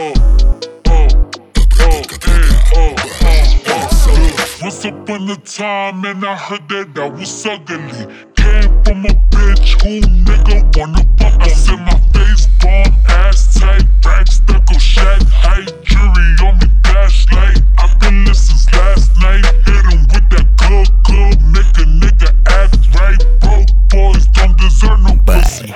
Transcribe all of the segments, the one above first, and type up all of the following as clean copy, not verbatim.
Once upon a time, and I heard that I was ugly. Came from a bitch who nigga wanna fuck. I said my face bomb, ass tight, back stuck on shack height, jury on me flashlight. I've been lit since last night. Hit him with that good, make a nigga act right. Broke boys don't deserve no pussy.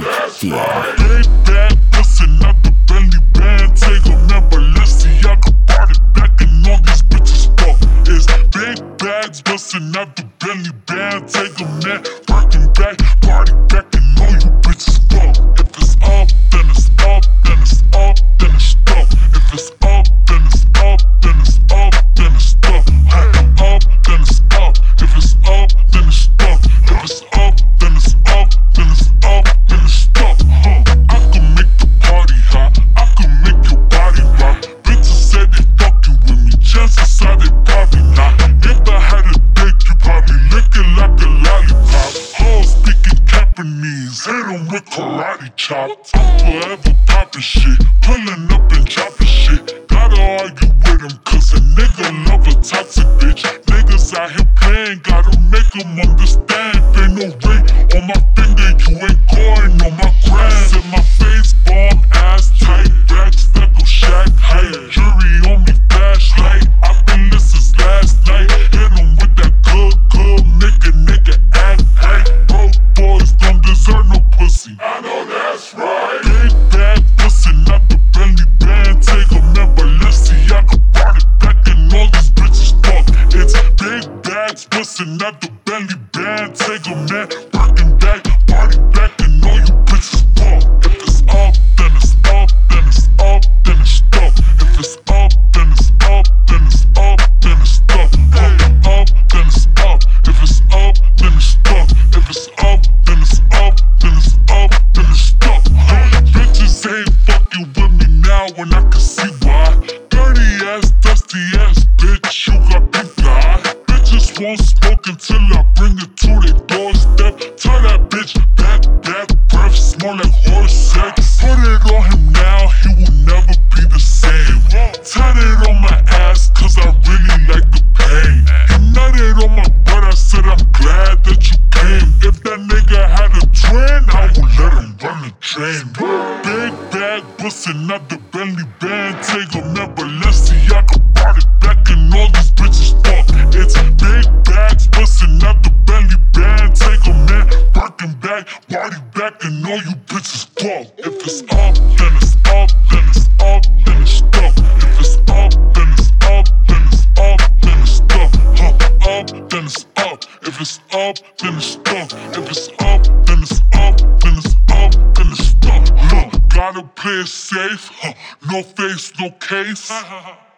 Big bad pussy, not the Bentley band. Take a member, let's see I can party back and all these bitches fuck. It's big bags bustin' out the Bentley band. Take a man, working back, party back and all you bitches fuck. If it's up, then it's up, then it's up, then it's stuck. If it's up, then it's up, then it's up, then it's stuck. Up, then it's up. If it's up, then it's stuck. If it's up, then it's up, then it's up, then it's stuck. I can make the party hot, I can make your body rock. Bitches say they fucking with me, chances are they probably not. If I had a dick, you probably lick it like a lollipop. Hoes speaking Japanese, hit 'em with karate chops. I'm forever poppin' shit, pulling up and dropping shit. Gotta argue with 'em, cause a nigga love a toxic bitch. Niggas out here playing, gotta make 'em understand. Ain't no ring on my finger, you ain't going on my gram. Said my face bomb, ass tight, back stuck on shack height, jury on me flashlight. I've been lit since last night. Hit 'em with that good, make a nigga act right. Broke boys don't deserve no pussy. I know that's right. Big bad pussy, not the Bentley band. Take a member, let's see I can party back and all these bitches fuck. It's big bags bustin' out the Bentley band. Take a man, working back, party back and all you bitches fuck. If it's up, then it's up, then it's up, then it's stuck. If it's up, then it's up, then it's up, then it's stuck. Up, then it's up. If it's up, then it's stuck. If it's up, then it's up, then it's up, then it's stuck. Bitches ain't fucking with me now when I can see why. Dirty ass, dusty ass bitch, you got pink eye. Bitches won't smoke until I bring it to their doorstep. Tell that bitch back breath, smell like horse sex. Put it on him now, he will never be the same. Tied it on my ass, cause I really like the pain. He nutted on my butt, I said I'm glad that you came. If that nigga had a twin, I would let him run the train. Big bag bustin' out the Bentley band. Take a member, let's see I can party back and all these bitches fuck. It's big bags bustin' out the Bentley band. Take a man, working back, party back and all you bitches fuck. If it's up, then it's up, then it's up, then it's stuck. If it's up, then it's up, then it's up, then it's stuck. Up, then it's up. If it's up, then it's stuck. If it's up, then it's up, then it's up, then it's stuck. Gotta play it safe, no face, no case.